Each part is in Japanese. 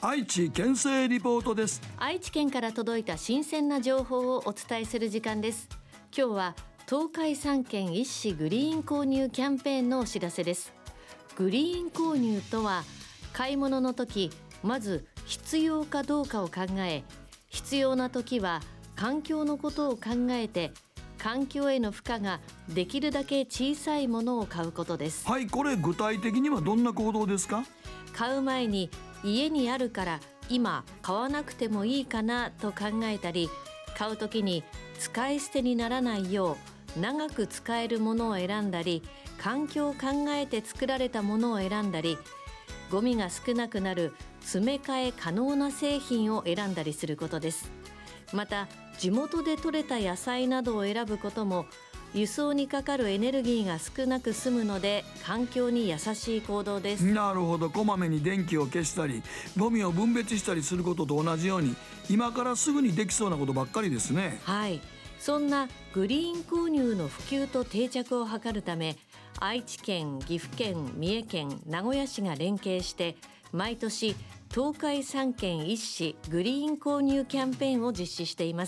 愛知県政リポートです。 愛知県から届いた新鮮な情報をお伝えする時間です。今日は東海3県一市グリーン購入キャンペーンのお知らせです。グリーン購入とは、買い物の時まず必要かどうかを考え、必要な時は環境のことを考えて、環境への負荷ができるだけ小さいものを買うことです。 はい、これ具体的にはどんな行動ですか？ 買う前に家にあるから今買わなくてもいいかなと考えたり、買う時に使い捨てにならないよう長く使えるものを選んだり、環境を考えて作られたものを選んだり、ゴミが少なくなる詰め替え可能な製品を選んだりすることです。また地元で採れた野菜などを選ぶことも、輸送にかかるエネルギーが少なく済むので環境に優しい行動です。 なるほど。こまめに電気を消したりゴミを分別したりすることと同じように、今からすぐにできそうなことばっかりですね。 はい、そんなグリーン購入の普及と定着を図るため、愛知県、岐阜県、三重県、名古屋市が連携して毎年東海3県一市グリーン購入キャンペーンを実施しています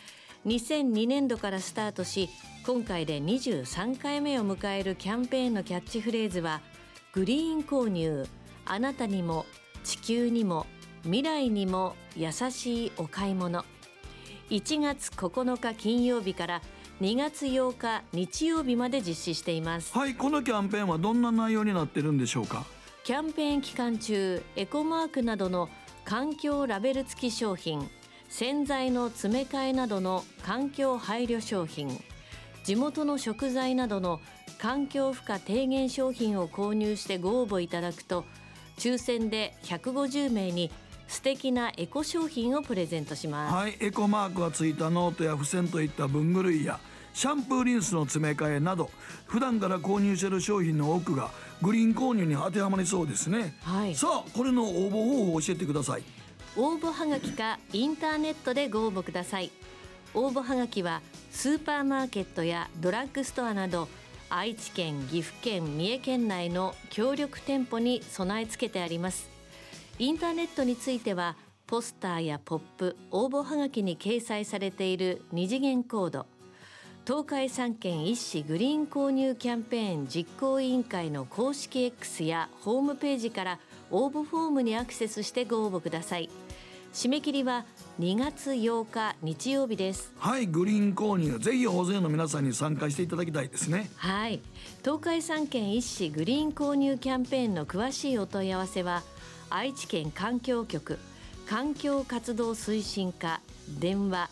。2002年度からスタートし、今回で23回目を迎えるキャンペーンのキャッチフレーズは、グリーン購入、あなたにも地球にも未来にも優しいお買い物。1月9日金曜日から2月8日日曜日まで実施しています。 はい、このキャンペーンはどんな内容になってるんでしょうか？ キャンペーン期間中、エコマークなどの環境ラベル付き商品、洗剤の詰め替えなどの環境配慮商品、地元の食材などの環境負荷低減商品を購入してご応募いただくと、抽選で150名に素敵なエコ商品をプレゼントします。 はい、エコマークがついたノートや付箋といった文具類やシャンプーリンスの詰め替えなど、普段から購入している商品の多くがグリーン購入に当てはまりそうですね。 はい、 さあ、これの応募方法を教えてください。 応募はがきかインターネットでご応募ください。応募はがきはスーパーマーケットやドラッグストアなど愛知県、岐阜県、三重県内の協力店舗に備え付けてあります。インターネットについてはポスターやポップ、応募はがきに掲載されている二次元コード、東海3県一市グリーン購入キャンペーン実行委員会の公式 X やホームページから応募フォームにアクセスしてご応募ください。締め切りは2月8日日曜日です。 はい、グリーン購入、ぜひ大勢の皆さんに参加していただきたいですね。 はい、東海3県一市グリーン購入キャンペーンの詳しいお問い合わせは、愛知県環境局環境活動推進課、電話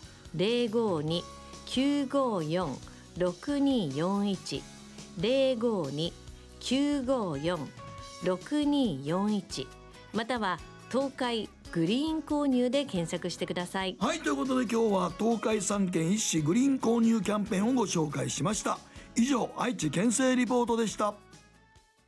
052-954-6241 052-954-6241、または東海グリーン購入で検索してください。 はい、ということで今日は東海3県一市グリーン購入キャンペーンをご紹介しました。以上、愛知県政リポートでした。